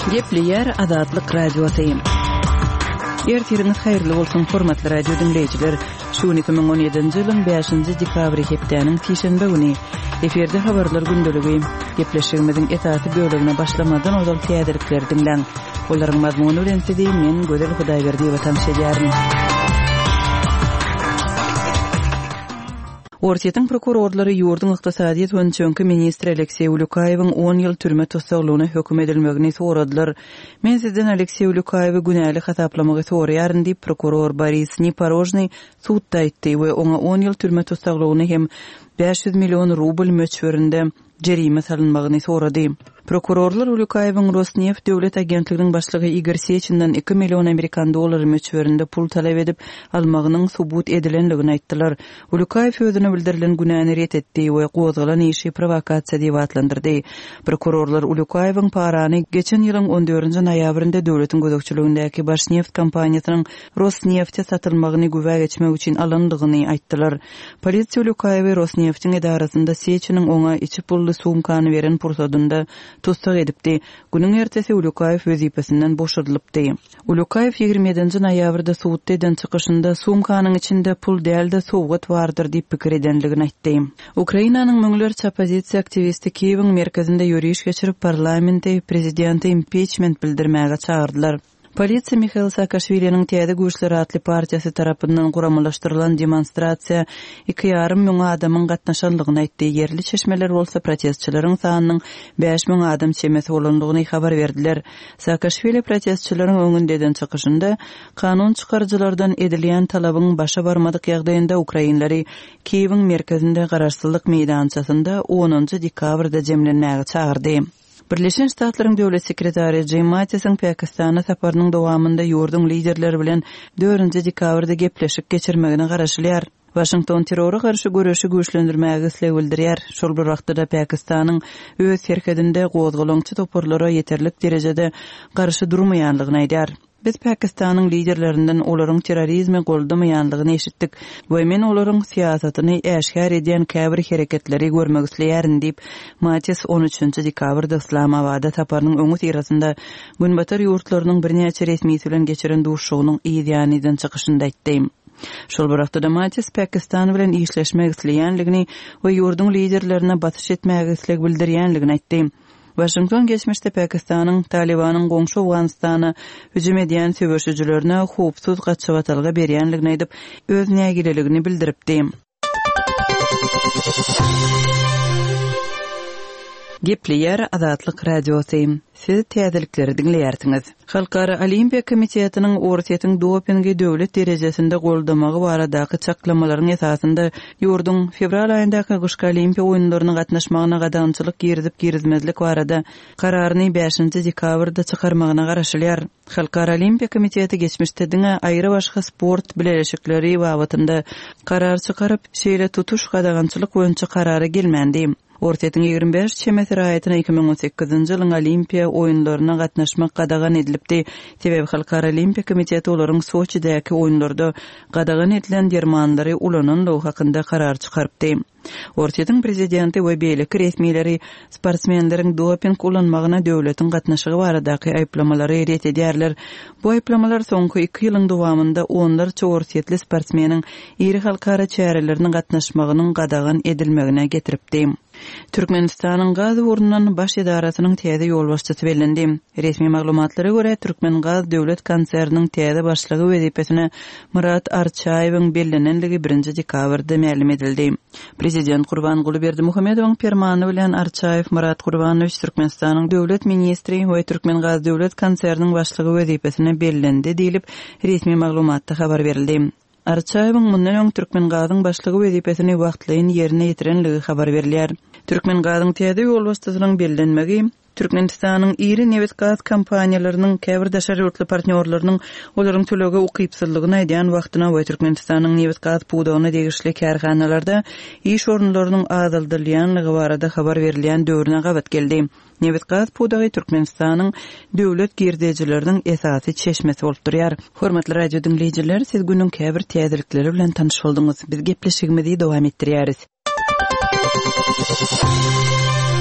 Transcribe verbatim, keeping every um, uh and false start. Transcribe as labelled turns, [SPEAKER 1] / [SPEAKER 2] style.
[SPEAKER 1] Gepli yer Azatlyk radiosu. Ertiriniz hayırlı bolsun hormatly radio dinleyijiler. Şu iki bin on ýedinji ýylyň beşinji dekabry hepdeniň tişenbe güni eferde habarlar gündöligi gepleşigimiziň esasy bölümine başlamadan ozal täzelikler dinleň. Olaryň mazmuny bilen sizi men Gözel Hudaýberdi watan şeýärmi. Ortiýetiň prokurorlary ýurdun ykdysadyýet öňçünki ministri Aleksey Ulukaýewiň on ýyl türme tutsagylygyna hökm edilmegini soradylar. Men sizden Aleksey Ulukaýewi günäli hasaplamagy soraýaryn diýip prokuror Boris Niporojny suwtda aýtdy we oňa on ýyl türme tutsagylygyny hem beş yüz million rubl möçberinde jerime salynmagyny sorady. Prokurorlar Ulukaýewiň Rosneft döwlet agentliginiň başlygy Igor Sechindan iki million Amerikan dollary möçberinde pul talap edip almagynyň subut edilenligini aýtdylar. Ulukaýew özüne bildirilen günäni ret etdi we gozgalan işi provokasiýa diýip atlandyrdy. Prokurorlar Ulukaýewiň parany geçen ýylyň on dördünji noýabrynda döwletiň gözekçiligindäki Başneft kompaniýasynyň Rosneft'e satylmagyny güwe geçmek üçin alandygyny aýtdylar. Polisiýa Ulukaýewi Rosneft'in edarasynda Sechin'in oňa içi pully sumkany beren pursatynda tutsak edipdi. Günün ertesi Ulukaýew wezipesinden boşadylypdy. Ulukaýew ýygrimi ýedinji noýabrda suwutdan çykyşynda sumkanyň içinde pul dälde sowgat bardyr diýip pikir edenligini aýtdy. Ukrainanyň möňlerçe opozisiýa aktivisti Kiýewiň merkezinde ýürüýüş geçirip parlamente prezidenti impeachment bildirmäge çağırdylar. Polisiýa Mikhail Saakashviliniň täze güýçleri atly partiýasy tarapyndan guramalaşdyrylan demonstrasiýa iki ýarym miň adamyň gatnaşanlygyny aýtdy. Yerli çeşmeler bolsa protestçilerin sanynyň beş miň adam çemesi bolandygyny habar berdiler. Saakashvili protestçilerin öňünden çykyşynda kanun çykarjylardan edilýän talabyň başa barmadyk ýagdaýynda Ukrainlary Kiýewiň merkezinde garaşsyzlyk meýdançasynda onunji dekabrda jemlenmäge çağırdy. Birleşen Ştatlaryň döwlet sekretary Jim Mattis'in Pakistana saparynyň dowamında ýurdun liderleri bilen dördünji dekabrda gepleşik geçirmegini garaşylýar. Washington terrora garşy görüşi güýçlendirmäge isleg bildirýär. Şol bir wagtda Pakistanyň öz serkedinde gozgalaňçy toparlara ýeterlik derejede garşy durmaýanlygyny aýdýar. Biz Pakistanyň liderlerinden olaryň terrorizmi goldamaýanlygyny eşitdik we men olaryň siýasatyny äşkär edýän käbir hereketleri görmek isleýärin diýip Mattis on üçünji dekabrda Islamabadda taparynyň öňü tirasynda günbatar ýurtlarynyň birnäçe resmi bilen geçiren duşugynyň ýa-ni çykyşynda aýtdy. Şol bir wagtda Mattis Pakistan bilen işleşmek isleýänligini we ýurdun liderlerine batyş etmäge isleg bildirýänligini aýtdy. Washington geçmişde Pakistanyň Talibanyň goňşy Awganistana hüjüm edýän söwüşçülerine howpsuz gaçywatalga berýänligini aýdyp öz nägileligini bildiripdi. Gepli yer Azatlyk radiosu. Siz täzelikleri dinleýärsiňiz. Halkara Olimpiya Komitetining ortiýetiň dopingi döwlet derejesinde goldamagy baradaky çaklamalaryň esasynda ýurdun fevral aýyndaky gyşky Olimpiya oýunlaryna gatnaşmagyna gadamçylyk girdip girizmezlik barada kararyny beşinji dekabrda çykarmagyna garaşylýar. Halkara Olimpiya Komiteti geçmişde diňe aýry başga sport bileşikleri wagtynda karar çykaryp şeýle tutuş gadagançylyk boýunça karara gelmendi. Ortiýetiň ýygrimi beş çemesi raýatyna iki bin on sekizinji ýylyň Olimpiya oýunlaryna gatnaşmak gadagan edilipdi. Sebäbi Halkara Olimpiya Komiteti olaryň Soçidäki oýunlarda gadagan edilen dermanlary ulananlygy hakynda karar çykarypdy. Ortiýetiň prezidenti we beýleki resmileri sportsmenleriň doping ulanmagyna döwletiň gatnaşygy baradaky aýplamalary ret edýärler. Bu aýplamalar soňky iki ýylyň dowamında onlarça ortiýetli sportsmeniň iri halkara çäreleriniň gatnaşmagynyň gadagan edilmegine getiripdi. Türkmenistanyň gaz urundan baş edarasynyň täze ýol başçysy bellendi. Resmi maglumatlara görä Türkmen Gaz döwlet konserniň täze başlygy wezipesine Murat Arçaýewiň bellenenligi birinji dekabrda ma'lum edildi. Prezident Gurbanguly Berdimuhammedowyň fermany bilen Arçaýew Murat Gurbanowyç Türkmenistanyň döwlet ministri we Türkmen Gaz döwlet konserniň başlygy wezipesine bellendi diýilip resmi maglumatda habar berildi. Arçaýewiň mundan öň Türkmen Gazyň başlygy wezipesini wagtlaýyn ýerine ýetirenligi habar berilýär. Türkmen Gazyň täze ýol başçysynyň bellenmegi Türkmenistanyň iri neft gaz kompaniýalarynyň käbir daşary ýurtly partnýorlarynyň olaryň төлege ukypsyzlygyny aýdýan wagtyna we Türkmenistanyň neft gaz puwdagyna degişli kärhanalarda iş orunlarynyň azaldylýanlygy barada habar berilýän döwrüne gabat geldi. Neft gaz puwdagy Türkmenistanyň döwlet girdijileriniň esasy çeşmesi bolup durýar. Hormatly radio dinleyijiler, siz günüň käbir täzelikleri bilen tanyş boldyňyz. Biz gepleşigimizi dowam etdirýäris.